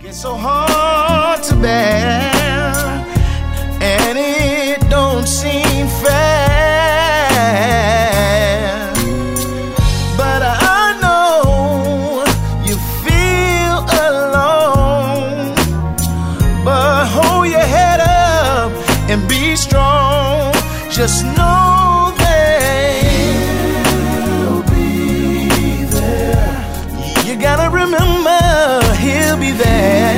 It's so hard to bear, and it don't seem fair. But I know you feel alone. But hold your head up and be strong. Just know that he'll be there. You gotta remember, he'll be there.